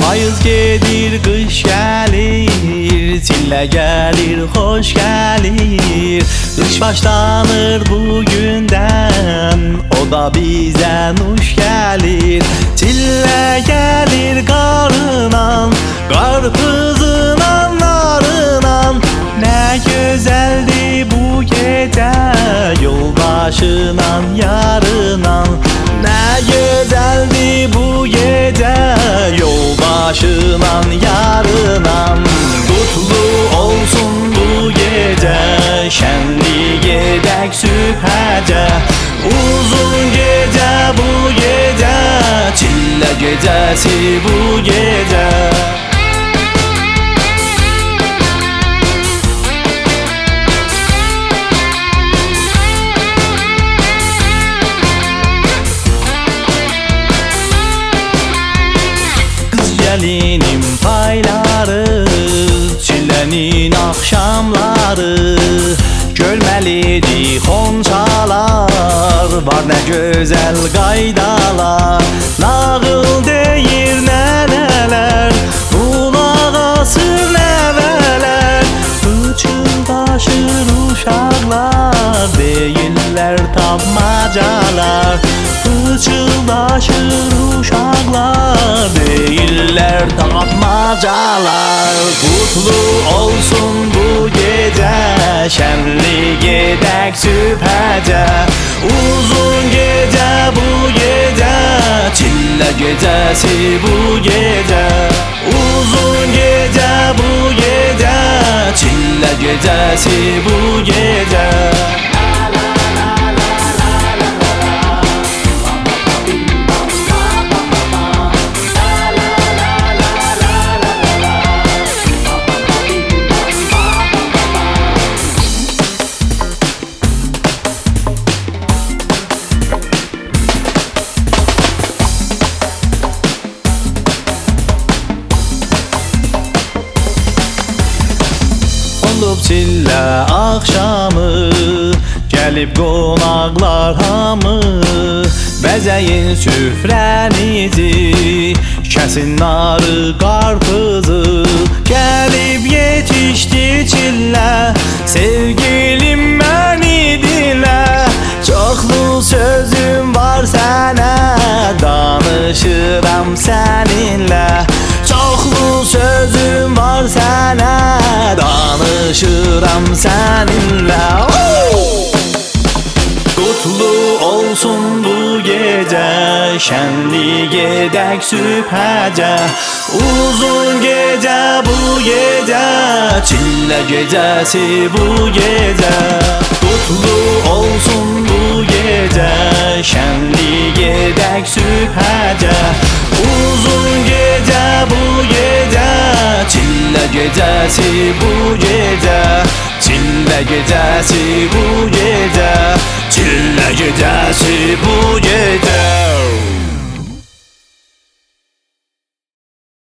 Payız gelir, kış gelir, çille gelir, hoş gelir. Kış başlanır bugünden, o da bize nuş gelir. Çille gelir karınan, karpuzundan narınan. Ne güzeldi bu gece, yoldaşınan yarınan. Ne güzeldi bu gece, yoldaşınan yarınan. Kutlu olsun bu gece, şenlik edek sübhece. Uzun gece bu gece, çille gecesi bu gece. Gelinin payları, çillenin akşamları. Görmelidir xonçalar, var ne güzel qaydalar. Nağıl deyir nənələr, qulaq asır nəvələr. Fıçıldaşır uşaqlar, deyirlər tapmacalar. Fıçıldaşır uşaqlar, deyirlər tapmacalar. Kutlu olsun bu gece, şenlik edek sübhece. Uzun gece bu gece, çille gecesi bu gece. Uzun gece bu gece, çille gecesi bu gece. Olub çillə axşamı, gəlib qonaqlar hamı. Bəzəyin süfrənizi, kəsin narı qarpızı. Gəlib yetişdi çillə, sevgilim məni dinlə. Çoxlu sözüm var sənə, danışıram səninlə. Çoxlu sözüm var sənə, danışıram səninlə. Kutlu olsun bu gece, şenlik edek sübhece. Uzun gece bu gece, çille gecesi bu gece. Kutlu olsun bu gece, şenlik edek sübhece. Uzun gece bu gece, çille gecesi bu gece. Çille gecesi bu gece, çille gecesi bu gece.